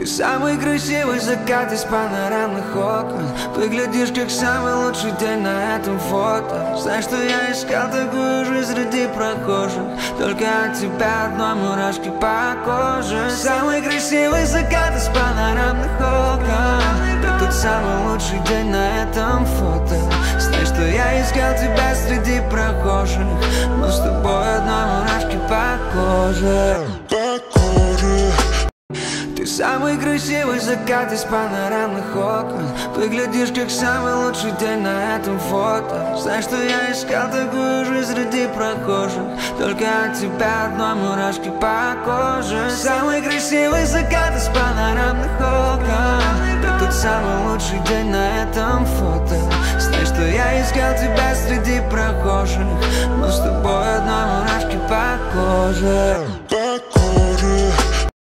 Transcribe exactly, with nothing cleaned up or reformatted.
Ты самый красивый закат из панорамных окон. Выглядишь как самый лучший день на этом фото. Знаешь, что я искал такую жизнь среди прохожих, только от тебя одной мурашки по коже. Самый красивый закат из панорамных окон. Ты тот самый лучший день на этом фото. Знаешь, что я искал тебя среди прохожих, но с тобой одной мурашки по коже. Ты самый красивый закат из панорамных окон. Выглядишь как самый лучший день на этом фото. Знаешь, что я искал такую жизнь среди прохожих, только от тебя одной мурашки по коже. Самый красивый закат из панорамных окон. Ты тот самый лучший день на этом фото. Знаешь, что я искал тебя среди прохожих, но с тобой одной мурашки по коже.